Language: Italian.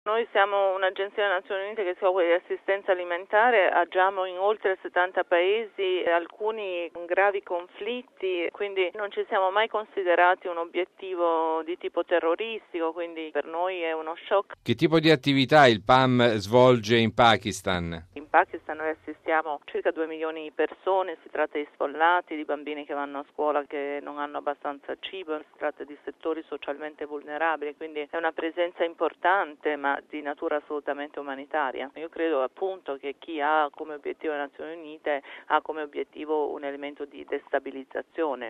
Noi siamo un'agenzia delle Nazioni Unite che si occupa di assistenza alimentare, agiamo in oltre 70 paesi, alcuni con gravi conflitti, quindi non ci siamo mai considerati un obiettivo di tipo terroristico, quindi per noi è uno shock. Che tipo di attività il PAM svolge in Pakistan? In Pakistan noi assistiamo circa 2 milioni di persone, si tratta di sfollati, di bambini che vanno a scuola che non hanno abbastanza cibo, si tratta di settori socialmente vulnerabili, quindi è una presenza importante ma di natura assolutamente umanitaria. Io credo appunto che chi ha come obiettivo le Nazioni Unite ha come obiettivo un elemento di destabilizzazione.